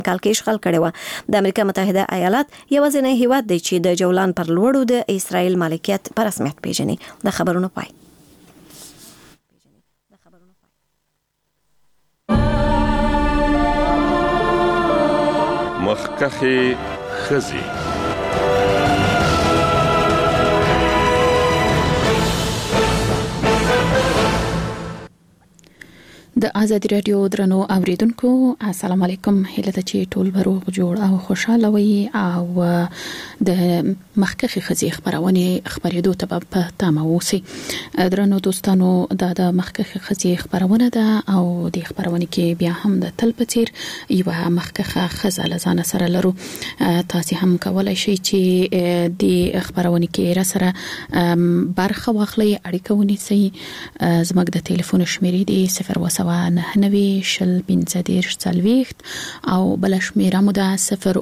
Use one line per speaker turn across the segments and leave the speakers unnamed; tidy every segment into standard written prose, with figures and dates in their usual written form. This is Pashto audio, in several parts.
کال کې اشغال کړی و. د امریکا متحده ایالات یوازینی هیواد دی چې د جولان پر لوړو د اسرائیل مالکیت په رسمیت پیژني. د خبرونو پای.
مخکخي خزي
د آزادي رادیو درنو اوریدونکو السلام علیکم. هیله ده چې ټول بروغ جوړ او خوشاله وي او د مخکخي خزي خبرېدو ته په تمه اوسئ. درنو دوستانو د مخکخي خزي خبرونه ده او د خبرونه کې بیا هم د تل په څیر یو مخکخه خزه لزان سره لرو. تاسو هم کولای شئ چې د خبرونه کې را سره برخه واخلئ. اړیکه ونیسئ. زموږ د ټلیفون شمیرې دی 0 9 شل 15 40 او بل شمیره مو ده 0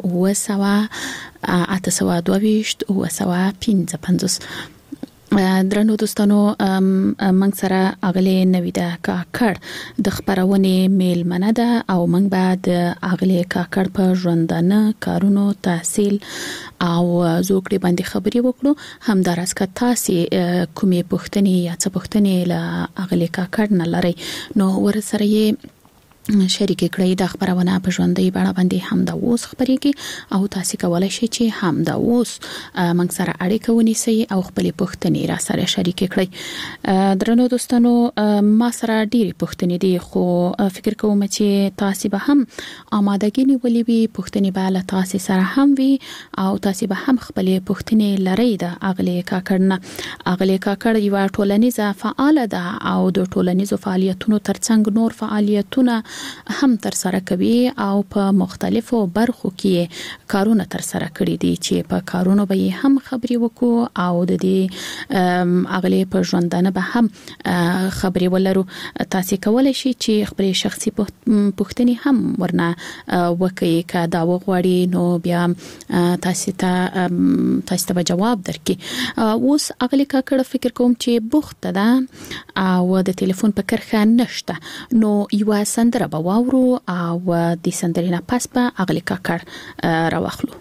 822 درنو دوستانو منګ سره اغلی نویده کاکړ د خبرونه میل منه ده او منګ بعد اغلی کاکړ په ژوندانه کارونو تحصیل او زوکړي باندې خبري وکړو. همدارس که تاسو کومې پوښتنې یا څه پوښتنې له اغلی کاکړ نه لرئ نو ورسره یې شریک کړئ. د خبرونه په ژوندۍ بڼه باندې هم دا اوس خبريږي او تاسو کولای شئ چې هم دا اوس موږ سره اړیکه ونیسئ او خپل پوښتنې را سره شریک کړئ. درنو دوستانو ما سره ډېری پوښتنې دي خو فکر کوم چې تاسو به هم آمادګي نیولې وي. پوښتنې به له تاسو سره هم وي او تاسو به هم خپل پوښتنې لرئ. د اغلی کاکړ نه اغلی کاکړ یو ټولنیزه فعال ده او د ټولنیزو فعالیتونو ترڅنګ نور فعالیتونه هم تر سره کوي او په مختلفو برخو کې کارونه تر سره کړی دي چې په کارونو به هم خبري وکړو او د دې اغلی په ژوندانه به هم خبري ولرو. تاسو کولای شئ چې خپل شخصي پوښتنې هم ورنه وکړئ. که دا وغواړي نو بیا تاسو ته جواب درکړي. اوس اغلی کاکړ فکر کوم چې بوخت ده او د ټلیفون په کرخه نشته نو یو سندره به واورو او د سندرې نه پس به اغلی کاکړ راوخلو.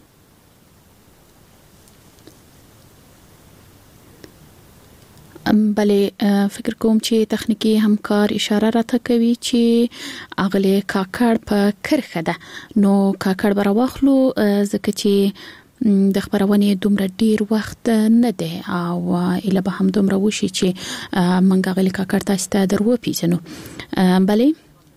بله فکر کوم چې تخنیکی همکار اشاره راته کوي چې اغلی کاکړ په کرخه ده نو کاکړ به راوخلو ځکه چې د خبرونه دومره ډیر وخت نه دی او اله به هم دومره وشي چې منګ اغلی کاکړ تاسو ته درو پیژنو. بله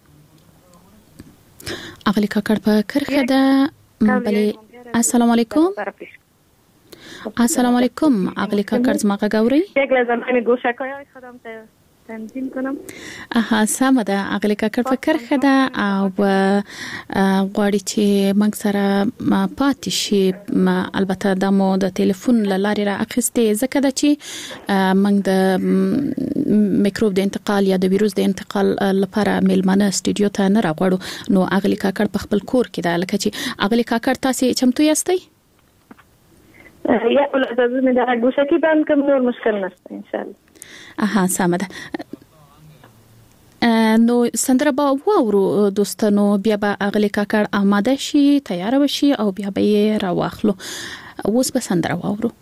اغلی کاکړ په کرخه ده. بله السلام علیکم. السلام علیکم اغلی کاکړ زما غاوري.
یک لحظه من گوشه کای خودم تنظیم کنم.
سمه ده اغلی کاکړ په کرخه ده او غواړي چې موږ سره پاتې شي. البته د مو د ټلیفون لارې را اخیستې ځکه ده چې موږ د میکروب د انتقال یا د ویروس د انتقال لپاره میلمانه استودیو ته نه راغړو نو اغلی کاکړ په خپل کور کې ده. لکه چې اغلی کاکړ تاسو چمتو یاستئ؟
یا ولادت مې دا ګوشه کې باندې کوم نور مشکل نشته ان شاء الله.
سمه ده. نو سندره به واورو دوستانو بیا به اغلی کاکړ آماده شي تیار وشي او بیا به یې راواخلو. اوس به سندره واورو.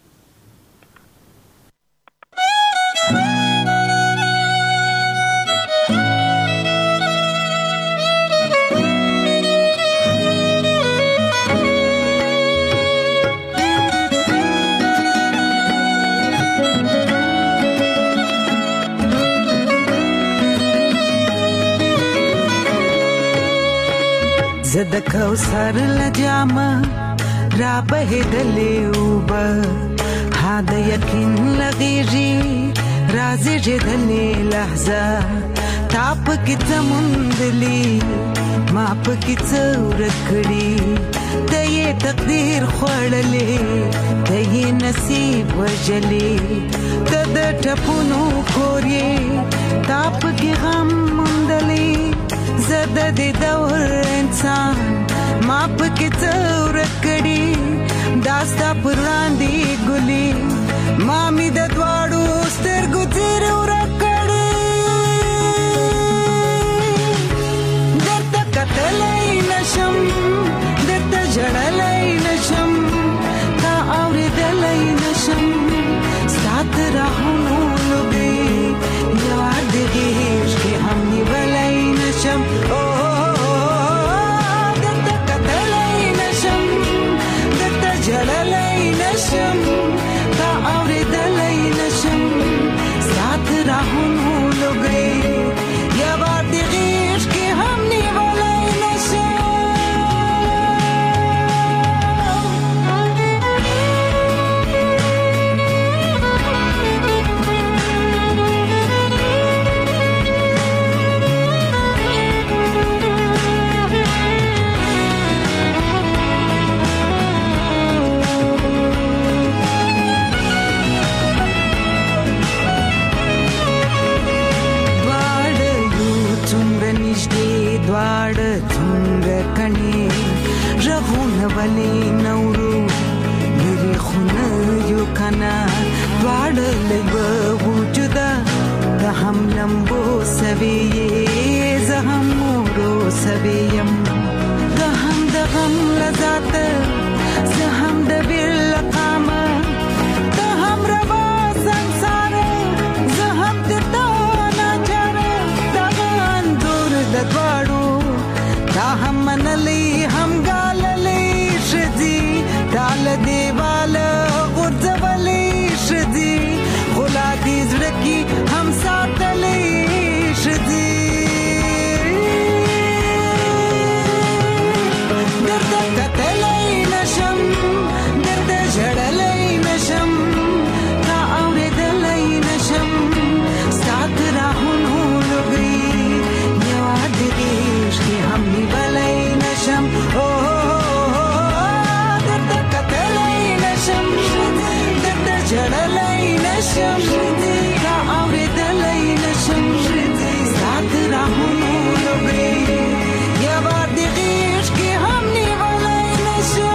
زد کوثر لجامه را بهدلې وبا هدا یقین لغیږي رازي جدلې لحظه تاپ کی زموندلی ما پکې څورکړي دې تقدیر خړلې دې نصیب وجلې تد ټپونو کورې تاپ کی غم مندلې زد دې دور انسان ما پکې څورکړي داستا پراندې ګلې ما می د دواړو سترګو تیر ورکړي درته کتلې نشم ولی نورو لري خونه یو کنا واړلې وجودا د هم لمبو سوي زه هم مورو سويم د هم د غم لذات زه هم د بل قامه د هم روا संसार زه هم د تانا چر د اندور د دواړو دا هم منلي هم ګاللي شدي دال دیوال غرزولي شدي غلا دي زړکی هم ساتلي شدي درته کتلای نشم درته جړلای نشم تا اورېدلای نشم سات راهونو لګي یواد دې شي هم نیولای نشم او درته کتلای نشم درته جړلای نشم تا اورېدلای نشم سات راهونو لګي یواد دې شي هم نیولای نشم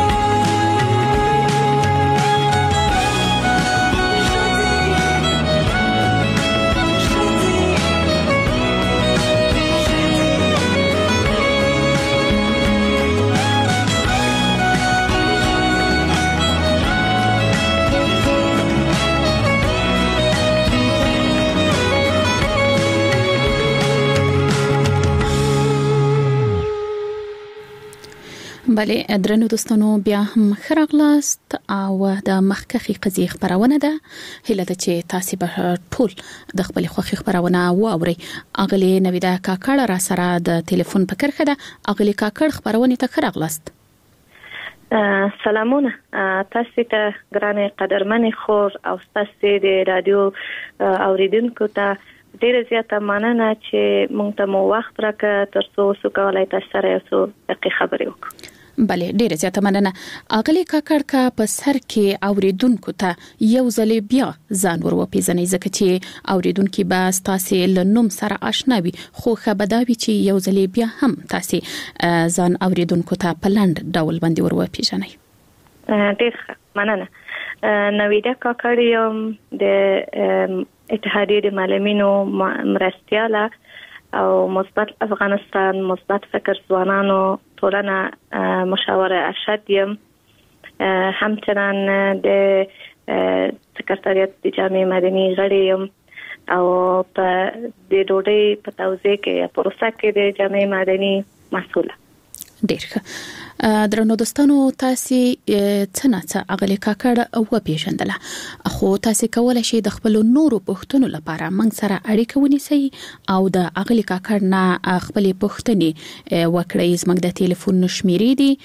بله درنو دوستانو بیا هم خراغلاست او د مخکخي قضیه خبرونه ده هله ده چې تاسو به ټول د خپل خوخي خبرونه واوري اغلی نویدا کاکړ را سره د ټلیفون په کرخه ده اغلی کاکړ خبرونه ته خراغلاست
سلامونه تاسو ته ګرانه قدرمن خور او تاسو د رادیو اوریدونکو ته ډیره زیاته مننه چې مونږ ته مو وخت راکړ ترڅو سو کولای تاسو سره یو څه خبرې وکړو
بله ډیره زیاته مننه اغلی کاکړ کا په سر کې اوریدونکو ته یو ځل بیا ځان ور وپیژنې ځکه چې اوریدونکو به تاسو له نوم سره آشنا وي خو خبرداوي چې یو ځل بیا هم تاسو ځان اوریدونکو ته په لاند ډول باندې ور وپیژنې
ډیره مننه نویدا کاکړ یم د اتحادیه د معلمینو مرستیاله او مثبت افغانستان مثبت فکر ځوانانو ټولنه مشاوره ارشد یم همچنان د سکرټریات د جامعه مدني غړی یم او په د ډوډۍ په توزیع کې پروسه کې د جامعه مدني مسؤله
ډیر درنو دوستانو تاسو څنګه اغلی کاکړ او پیژندله خو تاسو کولای شئ د خپل نورو پښتنو لپاره موږ سره اړیکه ونیسئ او د اغلی کاکړ نه خپل پښتني وکړئ زموږ د ټلیفون شمیرې دي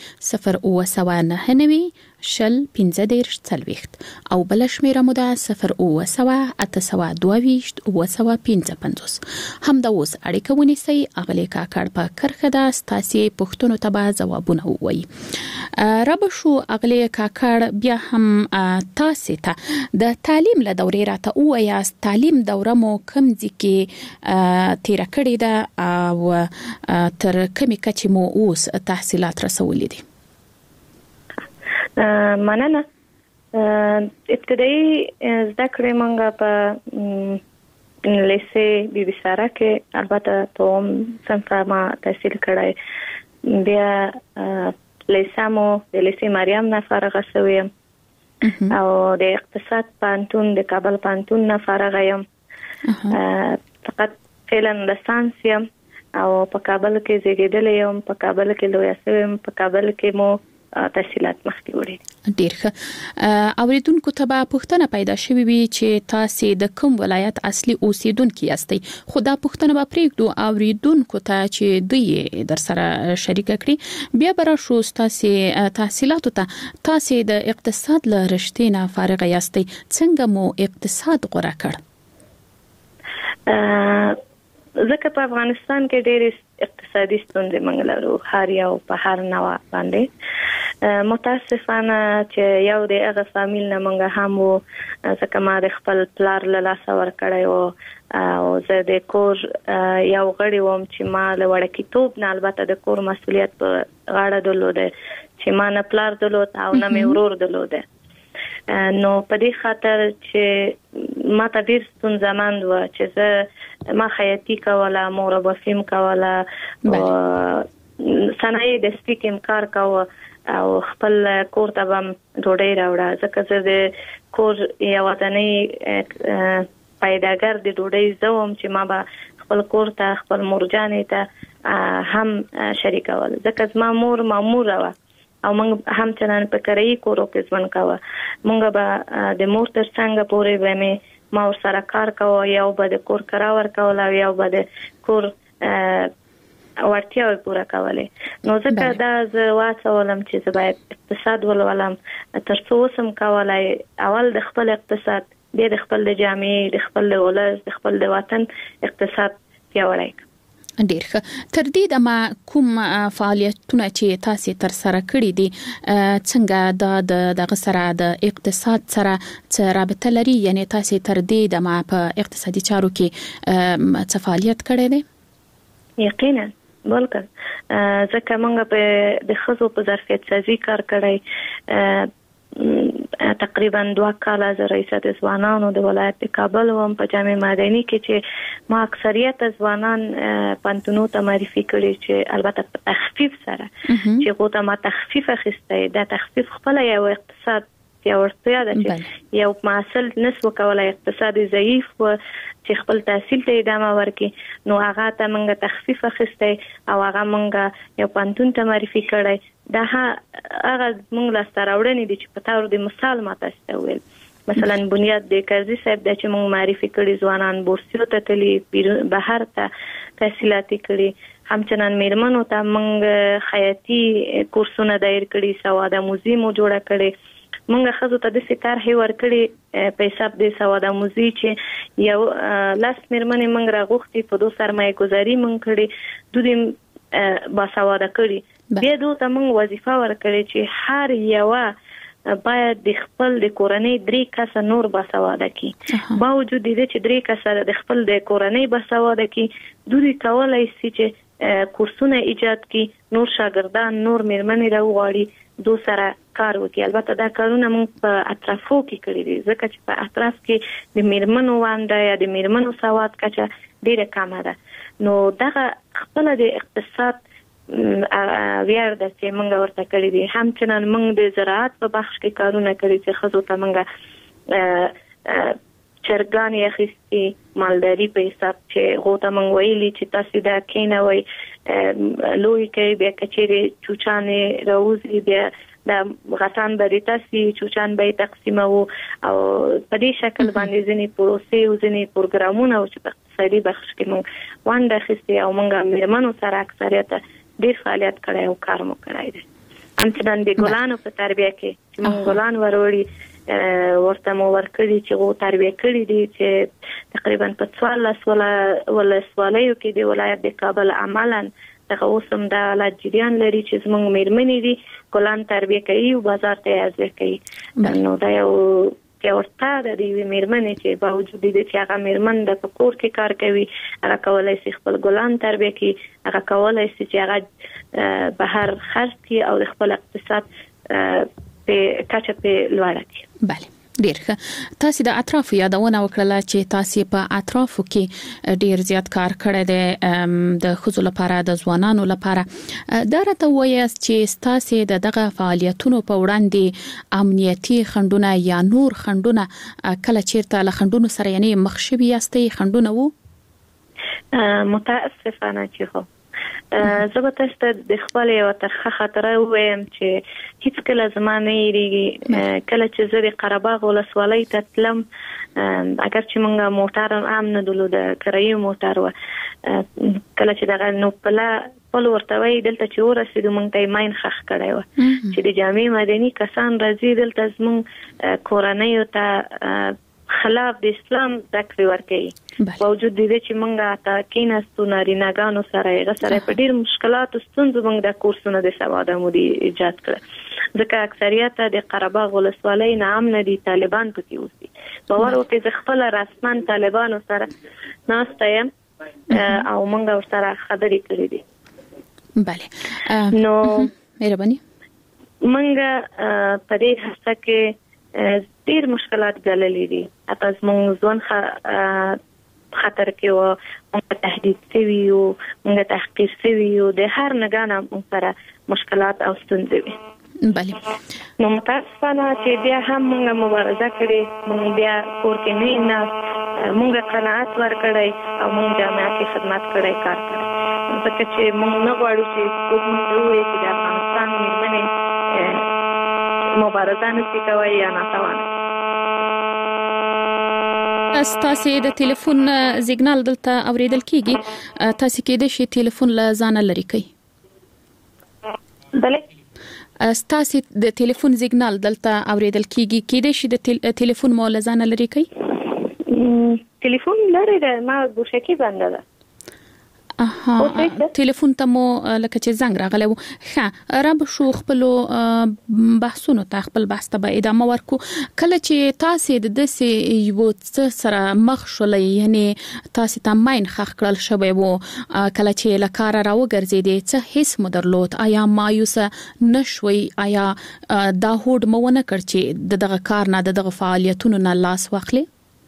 0 شل 15 40 او بل شمیره مو ده 0 822 855 هم د اوس اړیکه ونیسئ اغلی کاکړ په کرخه ده تاسو پښتنو ته ځوابونه وایي رب شو اغلی کاکړ بیا هم تاسو ته د تعلیم له دورې راته وایي تعلیم دوره مو کم ځکه تیر کړی ده او تر کومه کچې مو اوس تحصیلات رسولې دي
مننه ابتدایي زده کړې مونږه په لیسې بي بي سارا کې البته ته صنف ما تحصیل کړای بیا لیسامو د لیسې مریم نه فارغه شوم او د اقتصاد پانتون د کابل پانتون نه فارغه یم فقط فعلا لسانس یم او په کابل کې زیږیدلې یم په کابل کې لوی شوم په کابل کې مو تحصیلات مخکې وړي
ډیر ښه اوریدونکو ته به پوښتنه پیدا شوي وي چې تاسو د کوم ولایت اصلي اوسیدونکو یاستئ خو دا پوښتنه به پرېږدو اوریدونکو ته چې دوی در سره شریک کړي بیا به راشو تاسو تحصیلاتو ته تاسو د اقتصاد له رشتې نه فارغ یاستئ څنګه مو اقتصاد غوړه کړ
ځکه په افغانستان کې ډېر اقتصادي ستونزې منګلرو هر یو په هر نوع باندې متاسفانه چې یو د هغه فامیل نه منګه هم ځکه ما د خپل پلار له لاسه ورکړی او زه د کور یو غړی وم چې ما له وړکیتوب نه البته د کور مسؤلیت په غاړه درلوده چې ما نه پلار درلود او نه مې ورور درلود. نو په دې خاطر چې ما ته ډیر ستونزمن و چې زه ما خیاطي کوله، مور بفیم کوله، صنایع د سپیکم کار کوه او خپل کور ته بم ډوډۍ راوړه، ځکه زه د کور یو ودانۍ پیداګر د ډوډۍ زوم چې ما به خپل کور ته خپل مورجانې ته هم شریکول، ځکه زما مور مامور و او موږ هم چنان په کرایي کورو کې ژوند کوو. موږ به د مور تر څنګ پورې به ما ور سره کار کوو، یو به د کور کرا ورکول او یو به د کور وړتیاوې پوره کولې. نو ځکه دا زه واسولم چې زه باید اقتصاد ولولم تر څو وسم کولای اول د خپل اقتصاد، بیا د خپل د جامعې، د خپل د ولس، د خپل د وطن اقتصاد پیاوړی کړم.
ډیر ښه. تر دې د کوم فعالیتونه چې تاسو تر سره کړی دي څنګه د سره د اقتصاد سره څه رابطه لري؟ یعنی تاسو تر دې د په اقتصادي چارو کې څه فعالیت کړی دی؟
یقینا بلکل، ځکه موږ په د ښځو په ظرفیت سازي کار کړی. تقریبا 2 کال از رئیست ځوانانو د ولایت د کابل وم په جامع مدني کې چې ما اکثریت ځوانان پانتونو ته معرفي کړي، چې البته په تخفیف سره چې غوته ما تخفیف اخیسته. دا تخفیف خپل یو اقتصاد پیاوړتیا ده چې یو معسل نسو کولای اقتصادي ضعیف و چې خپل تحصیل ته ادامه ورکړي، نو هغه ته موږ تخفیف اخیسته او هغه موږ یو پانتون ته معرفي کړی. دا هغه موږ لا ستراوړنې دي چې په تاسو د مثال ما تاسو ته ویل. مثلا بنیاد د کرزي صاحب د چې موږ معرفي کړي ځوانان بورسیو ته تللی، بهر ته تحصیلاتي کړي، همچنان میرمنو ته موږ خیاطي کورسونه دایر کړي، سواد آموزي مو جوړه کړي. موږ خزو ته د ستار هیور کړي په حساب د سواد آموزي چې یو لاس میرمنې موږ راغوختي په 2 سرمایه گذاري موږ کړي، دوی با سواد کړي. بیا دوی ته موږ وظیفه ورکړي چې هر یو باید د خپل د کورنۍ 3 کسه نور با سواد کی. باوجود دې چې 3 کسه د خپل د کورنۍ با سواد کی، دوی کولای شي چې کورسونه ایجاد کی، نور شاګردان، نور میرمنې راوغواړي، دو سره کار وکړي. البته دا کارونه موږ په اطرافو کې کړی دي، ځکه چې په اطراف کې د میرمنو وانده یا د میرمنو سواد کچه ډیره کمه ده. نو دغه خپل د اقتصاد ویار د چې موږ ورته کړی دي. همچنان موږ د زراعت په بخش کې کارونه کړی چې خزو ته موږ چرګان یې اخیستي مالداري په حساب چې غوته موږ ویلي چې تاسو دا کینوي لوی کې بیا کچېری چوچانې راوځي، بیا د غسان بری تاسو چوچان به تقسیمو او په دې شکل باندې ځینې پروسې او ځینې پروګرامونه او چې په اقتصادي بخش کې موږ وانده اخیستي او موږ میرمنو سره اکثریت ډیر فعالیت کړی او کار مو کړی دی. همچنان د ګلانو په تربیه کې چې موږ ګلان وروړي ورته مو ورکړي چې غو تربیه کړی دي چې تقریبا په 14 ولسوالیو کې د ولایت د کابل عملاً دغه اوسم د لاجریان لري چې زموږ میرمنې دي ګلان تربیه کوي او بازار ته ارزه کوي. نو دا یو ورته د دې میرمنې چې باوجود دې چې هغه میرمن د کور کې کار کوي، هغه کولای شي خپل ګلان تربیه کوي، هغه کولای شي چې هغه بهر خرج کوي او خپل اقتصاد په کچه په لوړه کړي.
بله، ډیر ښه. تاسو د اطراف یادونه وکړه چې تاسو په اطرافو کې ډیر زیات کار کړی دی د خزو لپاره، د ځوانانو لپاره. دا راته وایاست چې تاسو دغه فعالیتونو په وړاندې امنیتي خنډونه یا نور خنډونه کله چیرته له خنډونو سره یعنی مخ شوي یاستئ؟ خنډونه وو؟
متاسفانه چې خو زه به تاسو ته د خپل یو ترخه خاطره وایم چې هیڅ کله زمانه یې کله چې زه د قرهباغ ولسوالۍ ته تلم، اگر چې موږ موټر هم نه درلود، کرایي موټر و، کله چې دغه نو پل ورته وایي دلته چې ورسېدو موږ ته یې ماین خښ کړی و چې د جامع مدني کسان راځي دلته زموږ کورنیو ته خلاف د اسلام ذکر ورکړي. باوجود دې چې موږ ته کیناستو نارینه‌ګانو سره په ډیر مشکلاتو ستونزو موږ د کورسونو د سواد آموزي ایجاد کړ، ځکه اکثریت د قرهباغ ولسوالۍ نه امن دي، طالبان پکې اوسي. باور وکړئ زه خپل رسمن طالبانو سره ناسته یم او موږ ورسره خبرې کړې دي.
بله، نو مهرباني.
منګه په دې هڅه کې ډیر مشکلات ګاللې دي. اته زموږ ځوان خطر کې و، موږ تهدید شوي یو، موږ تحقیر شوي یو، د هر نګانه موږ سره مشکلات او ستونزې وي.
بله
نو متاسفانه چې بیا هم موږ مبارزه کړې، موږ بیا کور کې نه موږ قناعت ورکړی او موږ جامعه کې خدمت کړی، کار کړی، ځکه چې موږ نه غواړو چې څوک موږ ووایي چې د افغانستان مېرمنې مبارزه نشي کولی یا ناتوانه.
تاسو د ټلیفون سیګنال دلته اوریدل کیږي، تاسو کېدای شي ټلیفون له ځانه لري کړئ.
بله
تاسو د ټلیفون سیګنال دلته اوریدل کیږي، کېدای شي د ټلیفون مو له ځانه لري کړئ.
ټلیفون لري ده، ما ګوشکی بنده ده.
ټلیفون ته مو لکه چې زنګ راغلی و. ښه را به شو خپلو بحثونو ته، خپل بحث ته به ادامه ورکو. کله چې تاسو د داسې یو څه سره مخ شولئ، یعنی تاسو ته ماین خښ کړل شوی و، کله چې له کاره راوګرځېدې، څه حس مو درلود؟ آیا مایوسه نشوئ؟ آیا دا هوډ مو ونه کړ چې دغه کار نه، دغه فعالیتونو نه لاس واخلئ؟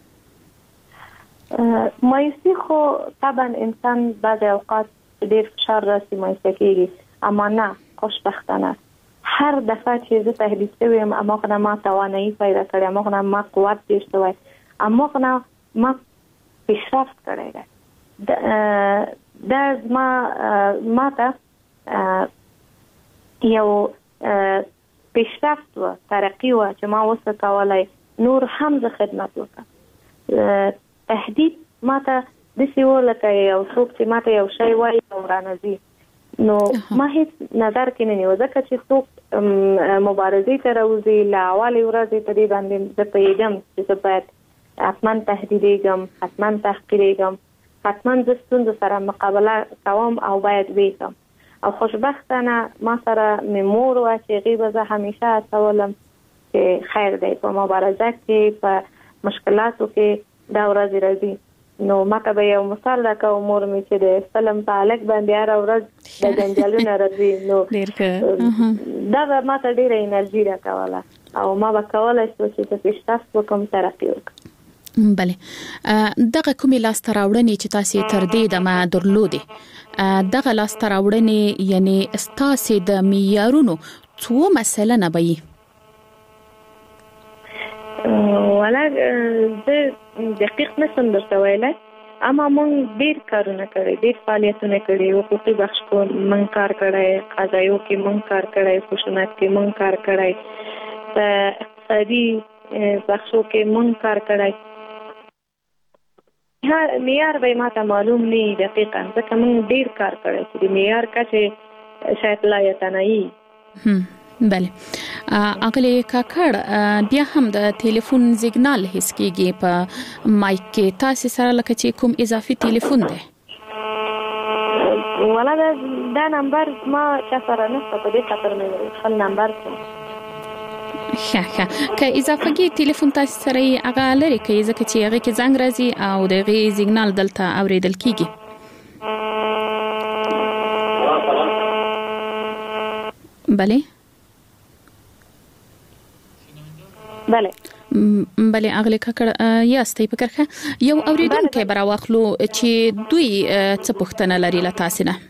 مایوسی خو طبعا انسان بعض اوقات ډیر فشار راسي، مایوسه کېږي، اما نه، خوشبختانه هر دفعه چې زه تهدید شوی یم، هماغه ما توانایي پیدا کړې، هماغه ما قوت ډیر شوی، هماغه ما پیشرفت کړی دی. دا ما ته یو پیشرفت و، ترقی و چې ما اوس کولای نور هم زه خدمت وکړم. تهدید ماته د سیو لکه یو څوک چې ماته یو شی وایي او رانځي، نو ما هیڅ نظر کې نه نیو، ځکه چې څوک مبارزې ته راوځي له اولې ورځې په دې باندې زه پوهېږم چې زه باید حتما تهدیدېږم، حتما تحقیرېږم، حتما زه ستونزو سره مقابله کوم او باید ویښم. او خوشبختانه ما سره مې مور وه چې هغې به زه همیشه هڅولم چې خیر دی، په مبارزه کې، په مشکلاتو کې دا ورځ راځي. نو ماته به یو مثال راکاو مور مې چې د فلم په هلک باندې هره ورځ د جنجالونه راځي، نو دا به ماته ډېره انرژي راکوله او ما به کولی شو چې په پیشرفت وکړم، ترقي وکړم.
بله دغه کومې لاسته راوړنې چې تاسو تر دې دمه درلودې، دغه لاسته راوړنې یعنی ستاسو د معیارونو څو مسله نه وي؟
ولا زه دقیق نشم درته ویلی، اما موږ ډیر کارونه کړي، ډیر فعالیتونه کړي، حقوقي بخش کې موږ کار کړی، قضایو کې موږ کار کړی، خشونت کې موږ کار کړی، په اقتصادي بخشو کې موږ کار کړی. معیار به ماته معلوم نه دقیقا، ځکه موږ ډیر کار کړی چې د معیار کچې شاید لا یتنایي.
بله اغلی کاکړ، بیا هم د ټلیفون سیګنال هیڅ کېږي په مایک کې، تاسو سره لکه چې کوم اضافي ټلیفون دی؟
ولا دا نمبر ما چا سره نشته، په دې خاطر مې خپل نمبر څه
ښه که اضافه‌ګي ټلیفون تاسو سره هغه لري کوي، ځکه چې هغه کې زنګ راځي او دغه سیګنال دلته اوریدل کیږي. بله بله اغلی کاکړ یاستئ په کرخه یو اوریدونکو برا واخلو چې دوی څه پوښتنه لري له تاسو نه.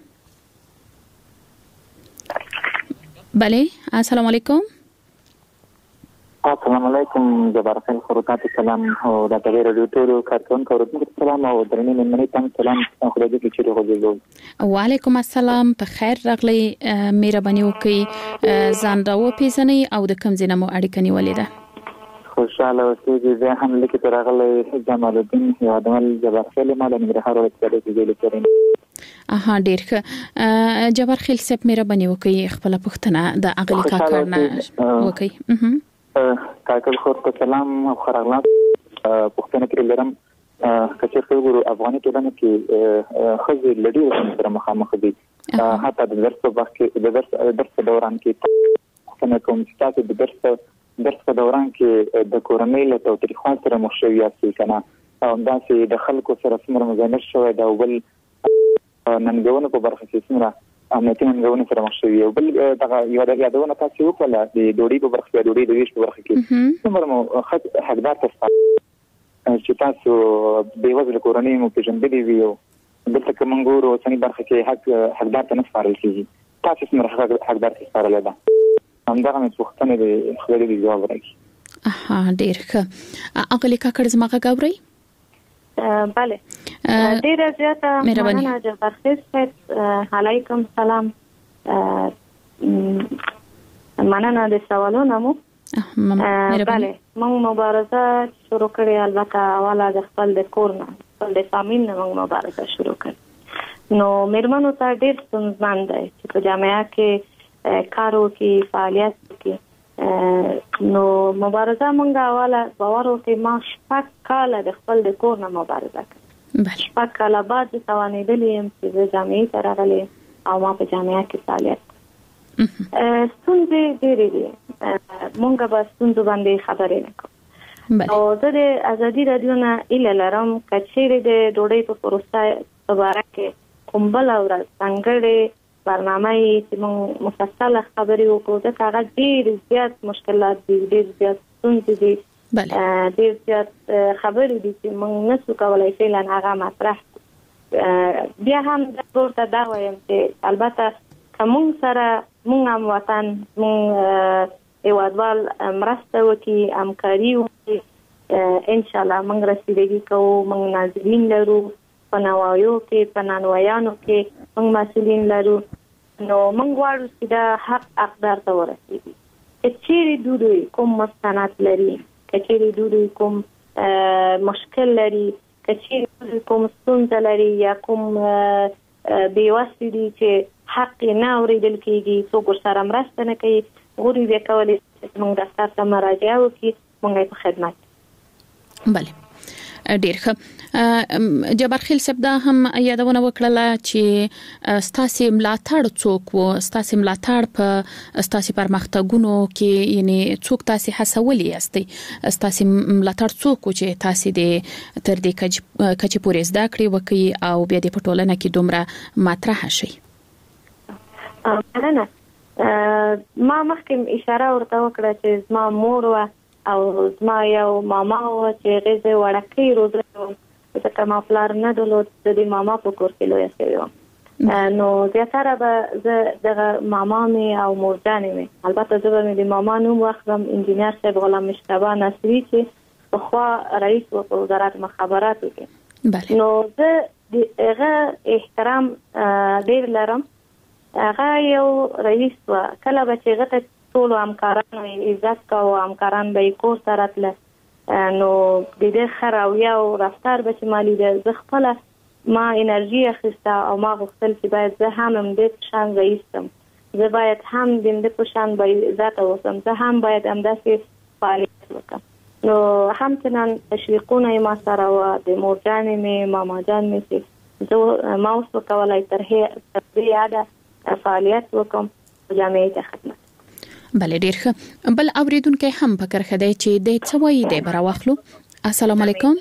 بله السلام علیکم.
السلام علیکم، جبار خان خروقات سلام او د تغیر رادیو ټولو کارکونکو ورته سلام او درنې مننې تم سلام خدای دې چې غوږلو.
وعلیکم السلام، په خیر راغلی، مهرباني وکړئ ځان راو پیژنئ او د کوم ځای نه مو اړیکه نیولې ده؟
خوشاله اوسئ. زه هم لیکي تر راغلی جمال الدین یادمل جبار خان مال نګرهار ولایت کې لیکل.
ډیر ښه جبار خان صاحب، مهرباني وکړئ خپل پوښتنه د اغلی کاکړ نه وکړئ.
کاکل خورته سلام او خراغلام پښتنه کې لرم. کچې څنګه افغاني ټولنه کې خزي لډي سره مخامخ دي، حتی د درس په وخت کې د درس دوران کې څنګه کوم ستاسو د درس په دوران کې د کورنۍ له توتریخوان سره مخ شوي یاستئ کنه، او داسې د خلکو سره څومره مزاحمت شوی دا، او بل ننګونو په برخه کې څومره امنیتي ننګونې سره مخ شوي او بل دغه یادونه تاسو وکړه د ډوډۍ په برخه کې ډوډۍ د ویش په برخه کې څومره مو حقدار تاسو چې تاسو بېوزله کورنۍ مو پیژندلې وي او دلته کوم ګورو اوسنۍ برخه کې حقدار ته نه سپارل کېږي تاسو څومره حقدار ته سپارل ده همدغه مې پوښتنه د خبرې د جواب راکړي.
ډېر ښه. اغلی کاکړ زما غږ اورئ؟
بله ډیره زیاته مننه جبار خیل صاحب. علیکم سلام. مننه د سوالونو مو. بله موږ مبارزه شروع کړې البته اوله د خپل د کور نه خپل د فامیل نه موږ مبارزه شروع کړې نو میرمنو ته ډېر ستونزمن دی چې په جامعه کې کار وکړي فعالیت وکړي نو مبارزه موږ اوله باور وکړي ما 6 کاله د خپل د کور نه مبارزه کړې 6 کاله بعد توانېدلې یم چې د جامعې ته راغلې او ما په جامعه کې فعالیت ستونزې ډېرې دي موږ به ستونزو باندې خبرې نه کوو او زه د ازادي رادیو نه هیله لرم که چیرې د ډوډۍ په پروسه په باره کې کوم بله ورځ ځانګړې برنامه چې موږ مفصله خبرې وکړو ځکه هغه ډېر زیات مشکلات دي ډېر زیات ستونزې دي ډېر زیات خبرې دي چې موږ نشو کولی فعلا هغه مطرح بیا هم ورته دا وایم چې البته که موږ سره موږ هم وطن موږ هیوادوال مرسته وکړي همکاري وکړي انشاءالله موږ رسیدګي کوو موږ ناظرین لرو په نوایو کې په نانوایانو کې موږ مسؤلین لرو نو موږ غواړو چې دا حق اقدار ته ورسیږي چې چیرې دوی کوم مستند لري چې چیرې دوی کوم مشکل لري چې چیرې کوم ستونزه لري یا کوم بیواسي دي چې حق نه اوریدل کېږي څوک ورسره مرسته نه کوي غوړي به کولای موږ دفتر ته مراجعه وکړو موږ په خدمت.
بله ډیر ښه. جبار خیل صاحب دا هم یادونه وکړه چې ستاسو ملاتړ څوک وو ستاسو ملاتړ په ستاسو پرمختګونو کې یعنی څوک تاسو هڅولې یاستئ ستاسو ملاتړ څوک چې تاسو د تر دې کچې پورې زده کړې وکړي او بیا د پټولنه کې دومره مطرح شي.
مننه. ما مخکې اشاره ورته وکړه چې زما مور او زما یو ماما چې غزه وړکې روزلو ځکه ما پلار نه درلود د دې ماما په کور کې لویه شوې وم نو زیاتره به زه دغه ماما مې او مورجانې مې البته زه به مې د ماما نوم واخلم انجینر صاحب غلام مشتبه نصري چې پخوا رئیس و په وزارت مخابراتو کې نو زه د هغه احترام ډېر لرم. هغه یو رئیس و کله به چې هغه ته ټول همکارانو عزت کوو همکاران به یې کور ته راتله نو د دې ښه رویه او رفتار به چې ما لیده زه خپله ما انرژي اخیسته او ما غوښتل چې باید زه هم همدې په شان رئیس شم زه باید هم د همدې په شان به عزت اوسم زه هم باید همداسې فعالیت وکړم نو همچنان تشویقونه یې ما سره وه د مورجانې مې ماماجان مې چې زه ما اوس به کولی تر دې یاده فعالیت وکم جامعې ته خدمت.
بله ډیر ښه. بل اوریدونکو هم فکر خدای چې د څه وایي د براوخلو. السلام علیکم.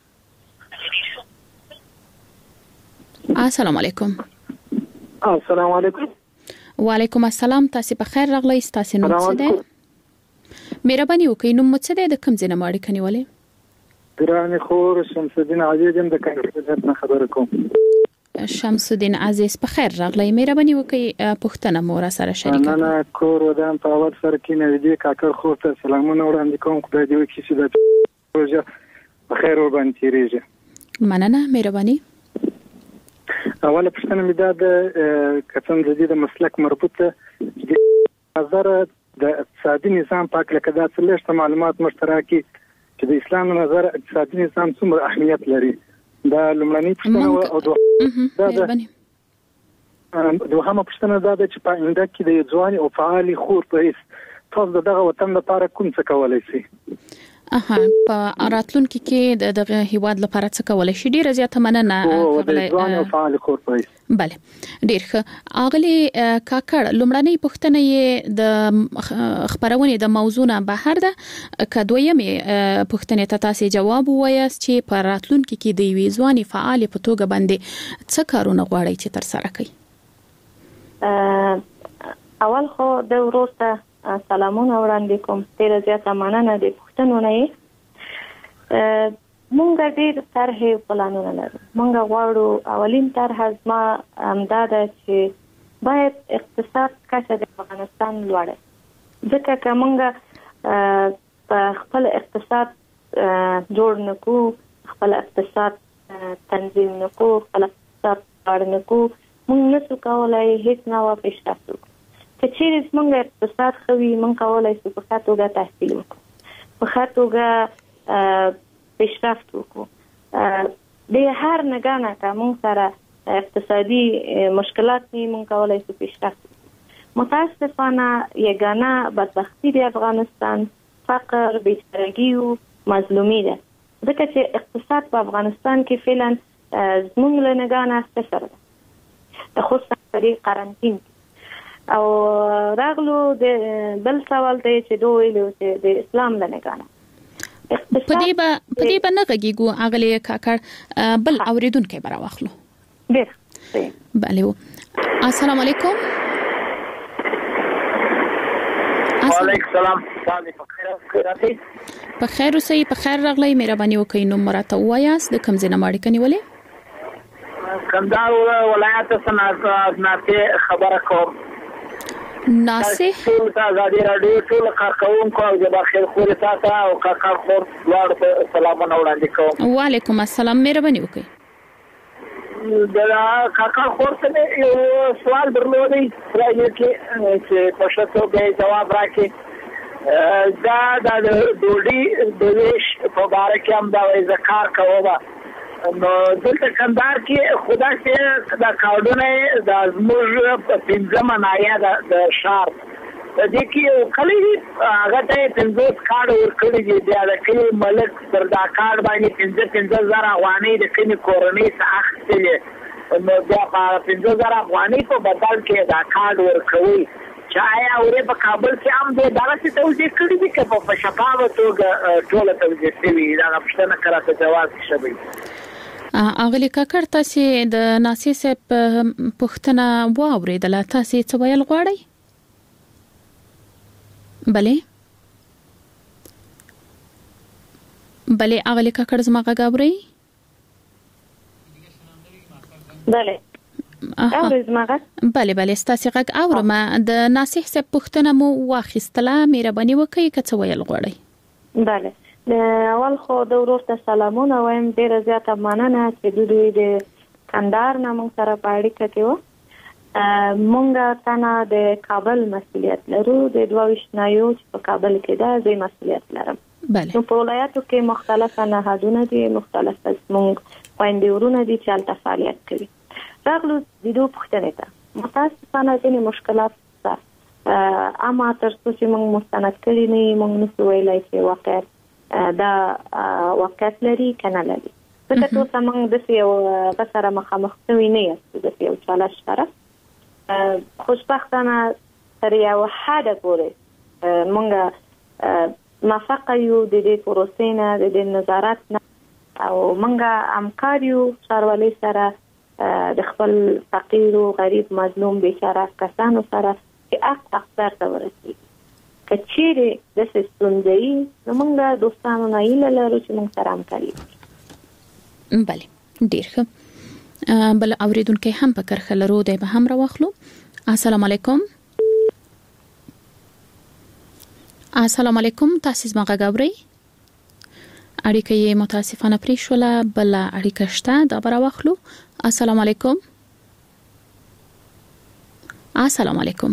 السلام علیکم.
السلام علیکم.
وعلیکم السلام. تاسو په خیر راغلی تاسو نو څه ده؟ مهرباني وکړئ نو مڅ ده د کوم ځای نه ماړی کنيواله؟
ګران خور شمس الدین عزیز د کانګرس نه خبر کوم.
شمس الدین عزیز په خیر راغلی. مهرباني وکړئ پښتنه مور سره شریک کړئ.
نه کور ودان په اول سره کې نه دي کاکر خور ته سلامونه وړاندې کوم خدای دې وکړي چې د پروژه په خیر وبان تیریږي.
مننه مهرباني.
اوله پښتنه مې دا د کتن د مسلک مربوطه د نظر د اقتصادي نظام په اړه کدا څه لږ معلومات مشترکي چې د اسلام نظر اقتصادي نظام څومره اهمیت لري دا لومړنی پښتنه او دوهمه پښتنه دا چې په انده کې د ځواني او فعالي خور په هیڅ تاسو دغه وطن لپاره کوم څه کولای شئ؟
په راتلونکي کې دغه هیواد لپاره څه کولای شي؟ ډیره زیاته مننه. بله ډیر ښه. اغلی کاکړ لومړنۍ پوښتنه یې د خبرونه د موضوع نه بهر ده که دویمه پوښتنه ته تاسو جواب وایاست چې په راتلونکي کې د ویزواني فعال په توګه باندې څه کارونه غواړي چې تر سره کړي؟
اول خو د ورسته سلامونه وړاندې کوم ډیر زیاته مننه د پښتنو نه مونږ ډیر طرحې پلانونه لرو. مونږ غواړو اولین طرح زما همدا ده چې باید اقتصاد کچه د افغانستان لوړه ځکه که مونږ په خپل اقتصاد جوړ نکو، خپل اقتصاد تنظیم نکو، خپل اقتصاد کار نکو، مونږ نشو کولای هیڅ نوع پیشرفت وکړو. که چیرې زموږ اقتصاد ښه وي، مونږ کولی شو په ښه توګه تحصیل وکړو، په ښه توګه پیشرفت وکړو. د هر نګانه که مونږ سره اقتصادي مشکلات وي، مونږ کولی شو پیشرفت وکړو. متاسفانه یگانه بدبختی د افغانستان فقر، بیچارگی و مظلومی ده، ځکه چې اقتصاد په افغانستان کې فعلا زموږ له نګانه صفر ده، خصوصا په دې قرنطین او راغلو د بل سوال ته چې دوی ویلو چې د اسلام له نګانه
په دې به نه غږیږو. اغلی کاکړ بل اوریدونکو برا واخلو.
ډیر
بله. السلام علیکم.
وعلیکم السلام.
په خیر اوسئ. په خیر راغلی. مهرباني وکړئ نوم راته ووایاست، د کوم ځای نه اړیکه نیولې؟
کندهار ولایت ناسې خبره کوم.
ناسې
ازادي رادیو ټول کارکونکو او جبار خیر خور تاسو او کاکا خور لاړ په سلامونه وړاندې کوم.
وعلیکم السلام. مهرباني وکړئ.
دا کاکا خور ته یو سوال درلودی راځي چې په شتو به جواب راکړي. دا د ډوډۍ د ویش په اړه کې هم دا ذکر کوو. نو دلته کندهار کې خدا چې دا کارډونه د زموږ په پنځمه نایا د شهر د دې کې کلی هغه ته 50 کارت ورکړي دي. د کلی ملک پر دا کارت باندې 15,000 افغانۍ د کلی کورنۍ څخه اخیستلې. نو دا 15,000 افغانۍ په بدل کې دا کارت ورکوي. چایا اورې په کابل کې هم د دغه توجیه کړی دي چې په شفافه توګه ټول توجیه کوي. دا پښتنه کراته جواز شوی.
اغلی کاکړ تاسو د ناسې صاحب پښتنه واوریدله، تاسو څه ویل غواړئ؟ بله اغلی کاکړ زما غږ اورئ؟
بله
بله ستاسو غږ اورم. د ناسې صاحب پښتنه مو واخیستله، مهرباني وکړئ که څه ویل غواړئ؟
بله. اول خو د ورسته سلامونه وایم. ډیره زیاته مننه چې دوی د کندهار نه موږ سره په اړیکه کې وو. موږ تنه د کابل مسؤلیت لرو، د 22 نایو چې په کابل کې ده زه مسؤلیت لرم. نو په ولایتو کې مختلف نهادونه دي، مختلف موږ خويندې ورونه دي چې هلته فعالیت کوي. راغلو د دوی پوښتنې ته متاسفانه ځینې مشکلات شته، اما تر څو چې موږ مستند کړي نه یو، موږ نشو ویلای چې واقعا دا واقعیت لري کنه لري. ځکه ټول موږ د یو بسره مخامخ شوي نه یو د یو چالش سره. خوشبختانه تر یو حد پورې موږ موافق یو د دې پروسې نه، د دې نظارت نه، او موږ همکار یو څارولې سره د خپل فقیر او غریب مظلوم بیچاره کسانو سره چې اقتصاد ته ورسېږي. کچېره د ستوندۍ زمونږ دوستانو نه ایله لرو چې موږ سره همکاري وکړي.
بله ډیر ښه. بل اوریدونکو هم په کرخه لرو دی به هم راوخلو. السلام علیکم. السلام علیکم. تاسو زما غږ اورئ؟ اړیکه یې متاسفانه پرې شوله. بل اړیکه شته دا به راوخلو. السلام علیکم. السلام علیکم.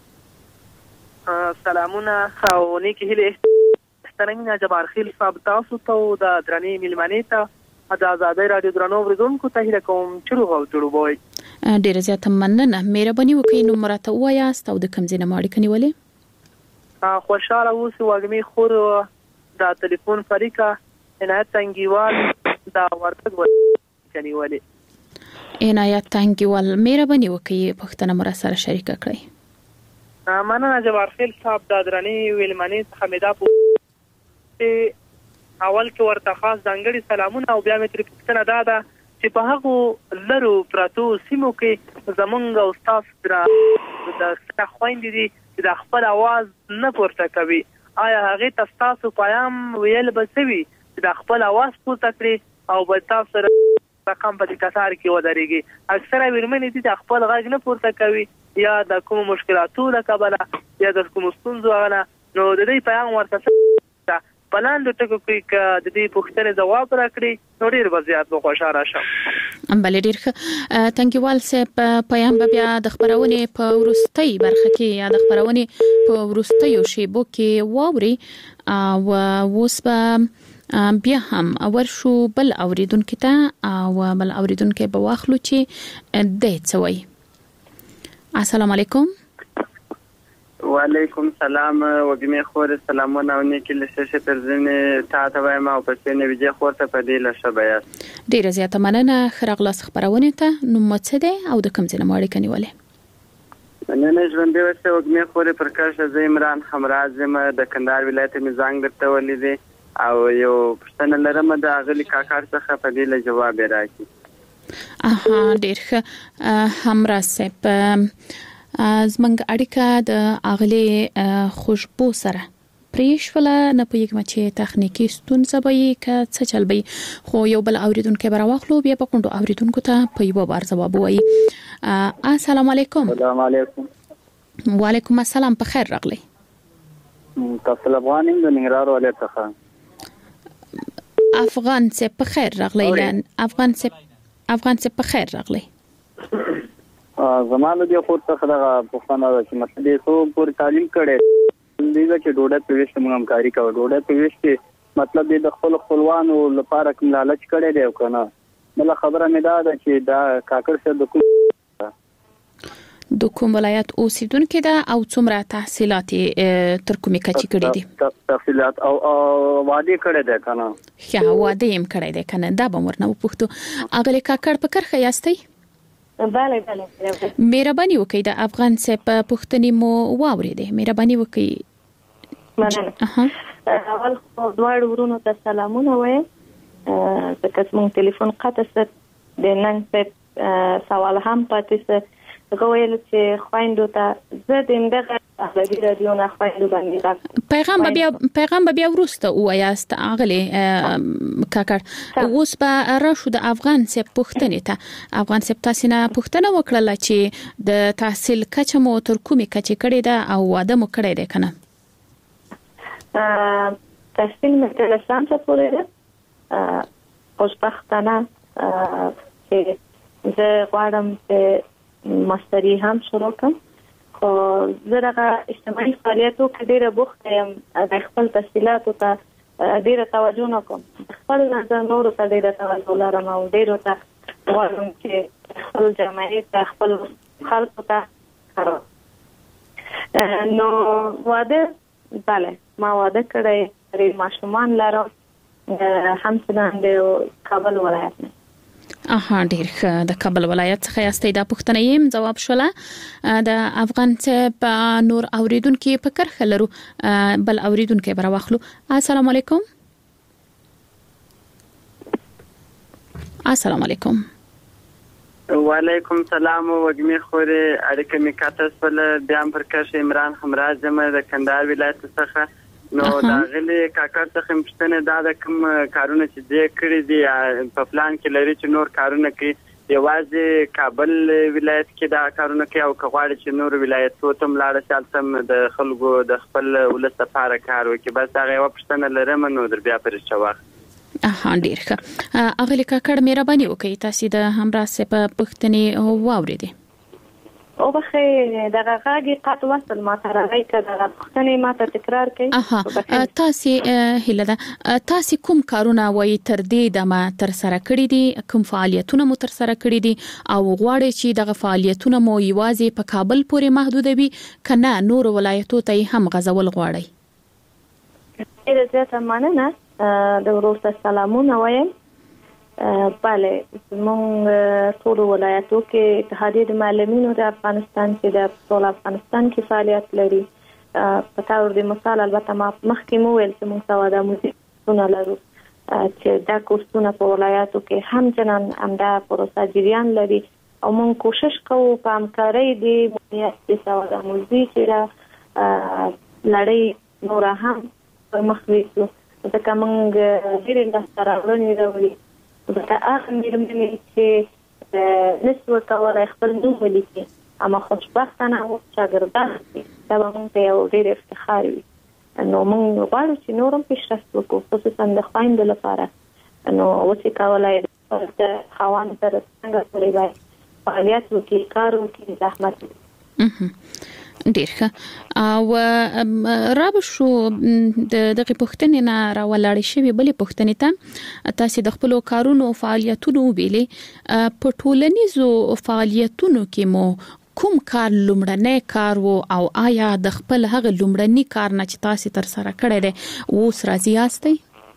سلامونه او نیکی هیله ستنګ جبار خیل صاحب تاسو ته د درنې ملمنې ته د آزادۍ رادیو درنو ورزونکو ته هیله کوم چې روغ او جوړ وای.
ډیر زیات مننه. مهرباني وکړئ نو مرته وایاست او د کوم ځای نه اړیکه نیولې؟
خوشاله اوسئ. وګمې خور د ټلیفون فریقه عنایت تنګیوال دا ورته نیولې.
عنایت تنګیوال مهرباني وکړئ پښتنه مر سره شریک کړئ.
مننه جبار خیل صاحب د درنې ویلمنې څخه مدا په اول کې ورته خاص ځانګړي سلامونه او بیا مې تر پښتنه دا چې په هغه لرو پراتو سیمو کې زمونږ او تاسو د خويندې دي چې د خپل आवाज نه پورته کوي. آیا هغه تاسو پیغام ویل بسوي چې د خپل आवाज پورته کړي او به تاسو رقم په کثار کې ودرېږي؟ اکثره ویرمنې دي چې خپل غږ نه پورته کوي یا د کوم مشکلاتو له کبله یا د کوم ستونزو غنه، نو د دې پیغام ورته پلان د ټکو کې د دې پوښتنې جواب راکړي نو ډیر وضعیت به خوشاله شم.
بل ډیر تنګوال صاحب پیغام بیا د خبرونه په ورستۍ برخه کې یا د خبرونه په ورستۍ شیبو کې واوري او وسبه بیا هم ورشو بل اوریدونکو ته او بل اوریدونکو به واخلو چې د څوي. السلام علیکم.
وعلیکم السلام. وګمه خور سلامونه او نیکی لشه ترزنه تاسو وایم او په سینې ویجه خورته په دې لشه بیا
ډیر زیاته مننه. خراغلاس خبرونه ته نو مڅده او د کوم ځای ماړی کنيواله
نن ژوند دی وسه وګمه خور پرکاش ز عمران حمرازم د کندهار ولایت میزان درته ولیدې او یو پښتنه لرم د اغلی کاکار څخه په دې له جواب راکړي.
ډیر ښه همراز صاحب زمنګ اړیکه د اغلی خوشبو سره پریشوله نه پېږم چې تخنیکی ستونزه به یې که څه چل به خو یو بل اوریدونکو به راوخلو بیا په کومو اوریدونکو ته په یو بار جواب وایي. السلام علیکم.
السلام علیکم.
وعلیکم السلام. په خیر راغلی.
تاسو افغان د ننګرهار ولایت څخه.
افغان څه په خیر راغلی. لن افغان څه په خیر راغلی.
زمانه دی خو څه خدای په خانه چې مسلې سو پور تعلیم کړي دیږي چې ډوډۍ په ویشت موږ همکاري کوو. ډوډۍ په ویشت مطلب د خپل خپلوانو لپاره کوم لالچ کړي دی کنه. بل خبره مې دا چې دا کاکړ سره
د کوم ولایت اوسیدونکو ده او څومره تحصیلات تر کومه کچې کړي دي؟
تحصیلات او وادي کړي ده کنه.
ښه وادي هم کړي ده کنه. دا به ورنه وپوښتو اغلی کاکړ په کرخه یاستئ؟
بله
مهرباني وکړئ د افغان صاحب پوښتنې مو واورېدې. مهرباني وکړئ.
اول خو دواړو ورونو ته سلامونه وایم. ځکه زموږ ټلیفون قطع شو د نن په سوال هم پاتې څه ویل چې خويندو ته زه دغه ازادي رادیو نه خويندو باندې
پیغام بیا ورسته وایاست اغلی کاکړ. اوس به راشو د افغان صاحب پوښتنې ته. افغان صاحب تاسو نه پوښتنه وکړه چې د تحصیل کچه مو تر کومه کچې کړې ده او واده مو کړی دی کنه؟
تحصیل مې تر لسانسه پورې ده. خوشبختانه چې زه غواړم چې ماستری هم شروع کړم. خو زه دغه اجتماعي فعالیتو کې ډیره بوخته یم. د خپل تحصیلاتو ته ډیره توجه نه کوم. خپل نظر نورو ته ډیره توجه لرم او ډیرو ته غواړم چې خپل جامعې ته خپل خلکو ته کارو. نو واده بله ما واده کړی ډیر ماشومان لرم همڅنګه د کابل ولایت نه.
ډیر ښه. د کابل ولایت څخه یاستئ. دا پوښتنه یې جواب شوله. د افغان صاحب نور اوریدونکو په کرخه لرو بل اوریدونکو به راوخلو. السلام علیکم. السلام علیکم.
وعلیکم السلام. وګمه خور اړیکه می کاته سول بیا پرکاش عمران حمرازم د کندهار ولایت څخه. نو دا غلي کاکړ څخه مشتنه دا د کوم کارونه چې دې کړی دي په پلان کې لري چې نور کارونه کوي. یوازې کابل ولایت کې دا کارونه کوي او کغواړي چې نور ولایتو ته ملاړ شالتم د خلکو د خپل ولست لپاره کار وکړي. بس هغه یو پښتنه لرم نو در بیا پرېښه واخ.
ډیر ښه. اغلی کاکړ مهرباني وکړئ تاسو د همراز په پوښتنې واورېدې.
او بخې دغه غاګي قط وصل ما سره راځي کړه پښتنې ما ته تکرار کړي.
تاسو هله ده تاسو کوم کارونه وای تر دې دمه تر سره کړی دي؟ کوم فعالیتونه مو تر سره کړی دي او غواړئ چې دغه فعالیتونه مو یوازې په کابل پورې محدود وي کنه نور ولایتو ته هم غزول غواړئ؟
ډیره زیاته مننه. د ورسته سلامونه وایم. بله زموږ ټول ولایتو کې اتحادیه د معلمینو د افغانستان چې د ټول افغانستان کې فعالیت لري. په تور د مثال البته ما مخکې مو ویل چې موږ سواده موزیکونه لرو چې دا کورسونه په ولایاتو کې هم جنان همدا پروسه جریان لري او موږ کوشش کوو په همکارۍ د مدیریت سره د موزي چې لړۍ نور هم مخ ویسو ځکه موږ ډېر د سره راوړي دا هغه مېرمنې چې نسو کولای خپل نوم ولیکي اما خوشبختانه او شاګردان دا موږ ته یو ډېر افتخار وي نو موږ غواړو چې نورم پیشرفت وکړو خصوصا د خویندو لپاره نو اوسې کولای د خوان تر څنګه پورې وای فعالیت وکړي کار وکړي زحمت
ډیر ښه او راب شو دغه پښتنې نه راولاړې شوی بلې پښتنې ته تاسو د خپل کارونو فعالیتونو ویلې په ټولنیزو فعالیتونو کې مو کوم کار لومړنی کار وو او آیا د خپل هغه لومړنی کار نه چې تاسو تر سره کړی دی اوس راضي یاستئ؟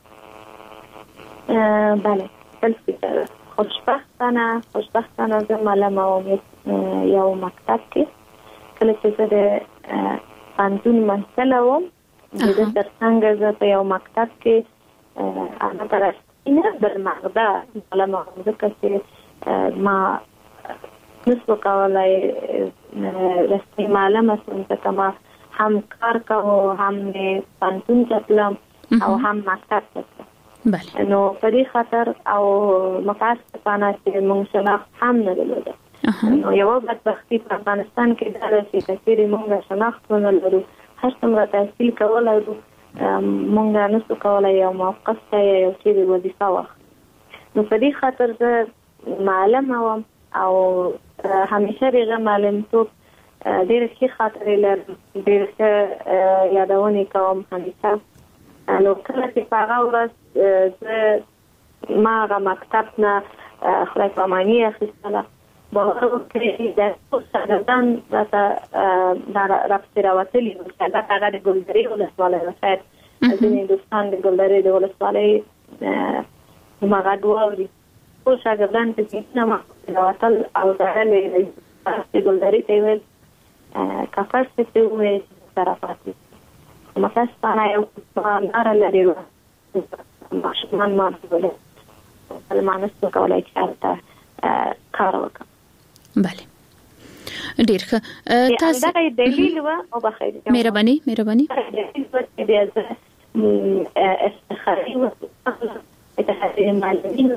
بله بالفعل خوشبختانه زه معلمه وم یو مکتب کې کله چې زه د پوهنتون محصله وم د دې ترڅنګ زه په یو مکتب کې انا پرستینه بالمغدا معلمه وم ځکه چې ما نسو کولای رسمي معلمه شم ځکه ما هم کار کوم هم پوهنتون ته تلم او هم مکتب ته تلم
بله
نو په دې خاطر او متاسفانه چې موږ شناخت هم نه درلوده نو یو بدبختي په افغانستان کې دا چې کثیر موږ شناخت نه لرو هر څومره تحصیل کولای موږ نسو کولای یو موقف ته یو څه وظیفه واخلو نو په دې خاطر زه معلمه وم او همیشه دغه معلمتوب ډېر ښه خاطرې لرم ډېر ښه یادونه کوم همیشه نو کله چې په هغه ورځ زه ما هغه مکتب نه خدای پاماني اخیستله باور وکړئ د ټول شاګردان راته راپسې راوتلي وو چې هغه د ګلدرې ولسوالۍ وه شاید ځینې هندوستان د ګلدرې د ولسوالۍ هماغه واوري ټول شاګردان په ځینې ما راوتل او ځړلې د ګلدرې ته یې ویل کفر چې ووایي چې سره پاتې متاسفانه یو لاره لري ماشومان ما ولې ما نسو کولای چې هلته کار وکړم
بله ډیر ښه
تاسو دا دلیل و او بخیر
مهرباني
بیا زه استخاري و اتحادیه معلمین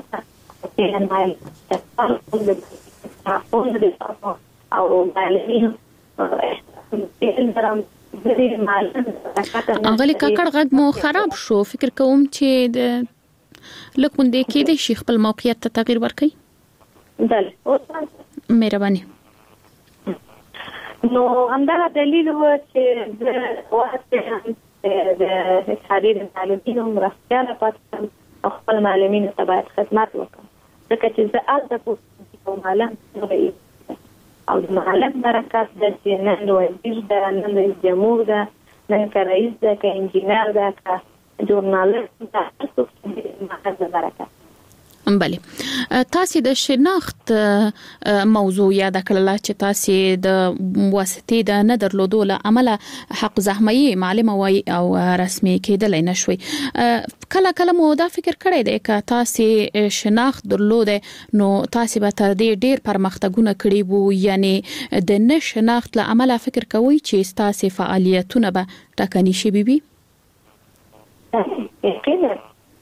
او معلمین
اغلی کاکړ غږ مو خراب شو فکر کوم چې د لکوندې کې د شیخ خپل موقعیت ته تغییر ورکړي
بله
مهرباني
نو همدا دلیل و چې زه وخت د اتحادیه معلمینو مرستیاله پاتې شم او خپل معلمینو ته باید خدمت وکړم ځکه چې زه هلته پوهېږم معلم څه او د معلم برکت د چې نن وزیر ده نن رئیس جمهور ده نن که رئیس ده که انجینر ده که ژورنالیست ده هر څوک چې معلم د برکت
بله تاسو د شناخت موضوع یاد کړل چې تاسو د واسطې د نه درلودو له امله حق زحمي معلومه وای او رسمي کېدل نه شوي کله مو دا فکر کړی دی چې تاسو شناخت درلوده نو تاسو به تر دې ډیر پرمختګونه کړی وو یعنی د نه شناخت له امله فکر کوئ چې تاسو فعالیتونه به ټاکنی شي بي
یقینا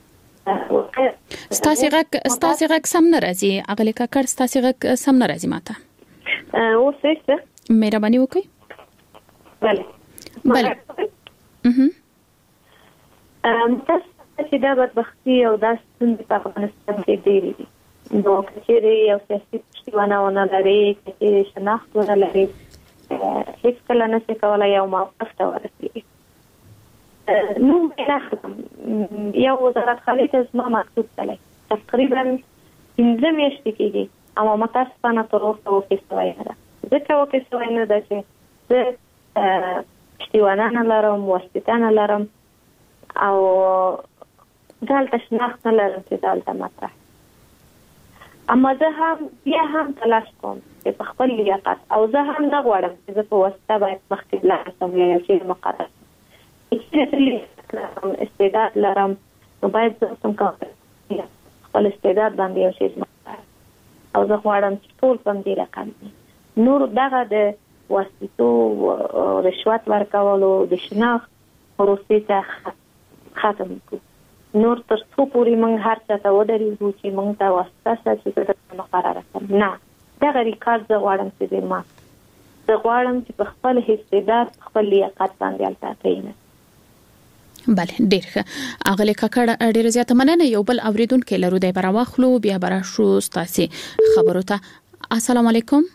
ستاسو غږ سم نه راځي اغلی کاکړ ستاسو غږ سم نه راځي ماته
اوسه
مهرباني وکړئ
بله تاسو چې دا بدبختي او دا ستونزې په افغانستان کې ډېرې دي نو کچېرې یو سیاسي پشتیبانه ونه لري کچېرې شناخت ونه لري هیڅکله نشي کولی یو موقف ته ورسېږي نو یو وزارت خارجه ته زما مکتوب تللی تقریبا 15 میاشتې کېږي اما متاسفانه تر اوسه وکې سوی نه ده ځکه وکې سوی نه ده چې زه پشتیبانه نه لرم واسطه نه لرم او دلته شناخت نه لرم چې دلته مطرح اما زه هم بیا هم تلاش کوم چې په خپل لیاقت او زه هم نه غواړم چې زه په واسطه باید مخکې لاړ شم یا یو شی مقرر استعداد لرم نو باید څه کوم خپل استعداد باندې یو شی او زه غواړم چې ټول په دې رقم نور دغه د واسطو رشوت ورکولو د شناخت پروسې ته ختم کړو نور تر څو پورې موږ هر څه ته ودرېږو چې موږ ته واسطه چې مقرره کړو نه دغه ریکارډ زه غواړم چې ما زه غواړم چې په خپل استعداد خپل لیاقت باندې التاکینه
بله ډیر ښه اغلی کاکړ ډیر زیاته مننه یو بل اوریدونکو لرو دی براوخلو بیا برا شو ستاسي خبرو ته السلام علیکم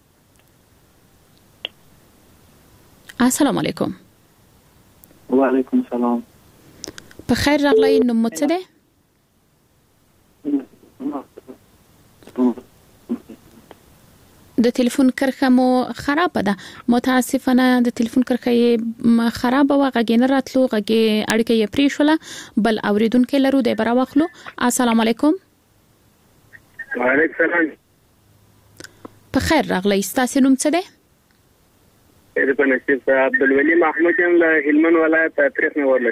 السلام علیکم
وعلیکم السلام
په خیر راغلی نو مڅ ده د ټلیفون کرخه مو خراب ده متاسفانه د ټلیفون کرخه خراب و غږ راتلو غږ اړیکه یې پری شوله بل اوریدونکو لرو دی براوخلو السلام علیکم
وعلیکم السلام
په خیر راغلی ستاسو نوم څه ده
د نصیب عبدالولی محمود له هلمند ولایت تاریخ نه ورل